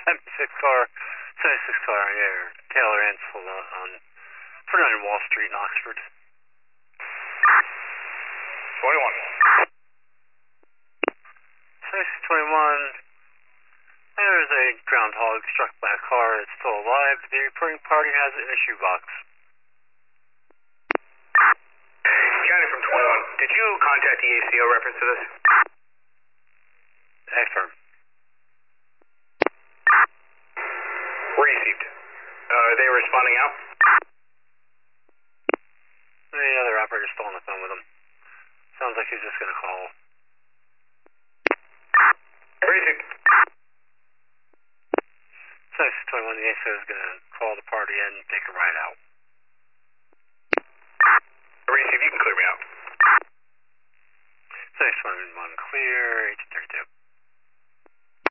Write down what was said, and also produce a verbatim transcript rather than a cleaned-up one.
seventy-six car, seventy-six car, yeah, Taylor Ansel on, on forty-nine Wall Street in Oxford. twenty-one. seventy-six twenty-one, there's a groundhog struck by a car that's still alive. The reporting party has it in a shoebox. County from twenty-one, did you contact the A C O reference to this? Affirm. Received. Uh, are they responding out? The other operator's still on the phone with him. Sounds like he's just going to call. Received. seventy-six twenty-one, the A C O is going to call the party in and take a ride out. Received, you can clear me out. seventy-six twenty-one, clear, eighteen thirty-two.